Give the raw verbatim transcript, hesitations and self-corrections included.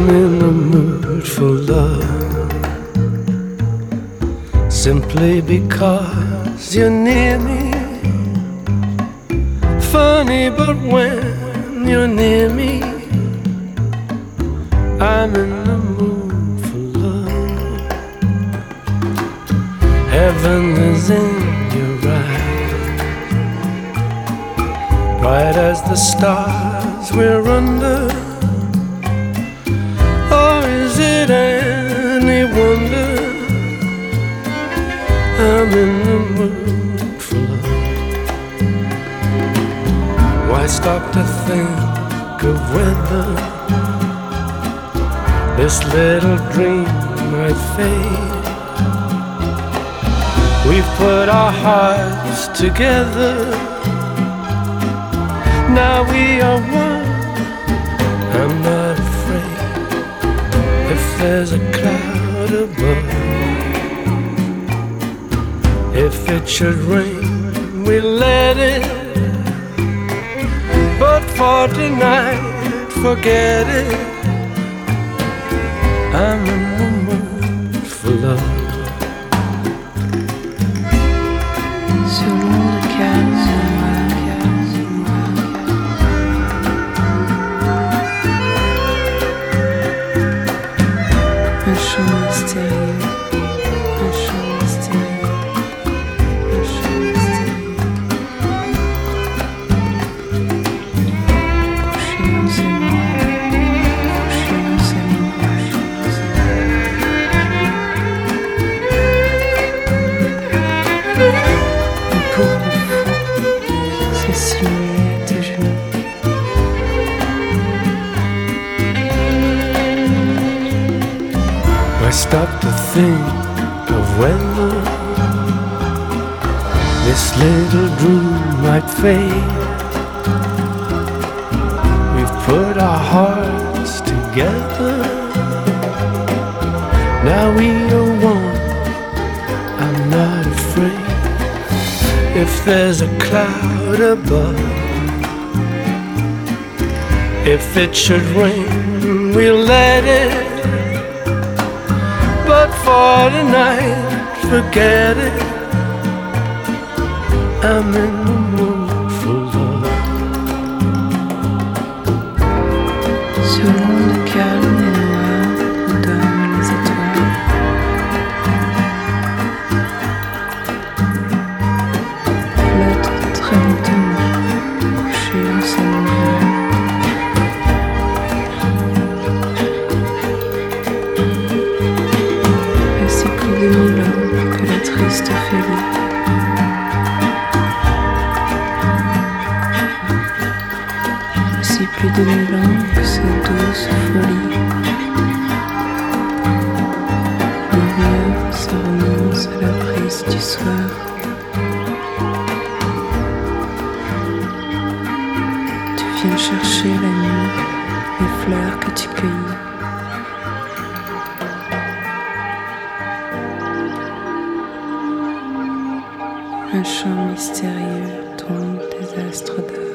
in the mood for love, simply because you're near me. Funny, but when you're near me, I'm in the mood for love. Heaven is in your eyes, bright as the stars we're under. Or is it any wonder I'm in the mood for love? Why stop to think of whether this little dream might fade? We've put our hearts together, now we are one. I'm not afraid if there's a cloud above. If it should rain, we let it. But for tonight, forget it. I'm in the mood for love. Sur l'onde calme, un chant mystérieux, un chant mystérieux, un chant mystérieux. Couché dans ses bras, couché dans ses bras, un pauvre fou s'est simulé à tes genoux. I stop to think of whether this little dream might fade. We've put our hearts together, now we are one. I'm not afraid if there's a cloud above. If it should rain, we'll let it. But for tonight, forget it. I'm in the mood for love. Sur l'onde calme et noire où dorment les étoiles, flotte très lentement, couché dans sa lumière. Voici plus de mille ans que la triste folie. Voici plus de mille ans que cette douce folie. Le vieux, ça renonce à la brise du soir. Tu viens chercher la nuit, les fleurs que tu cueillis. Un chant mystérieux tombe des astres d'or.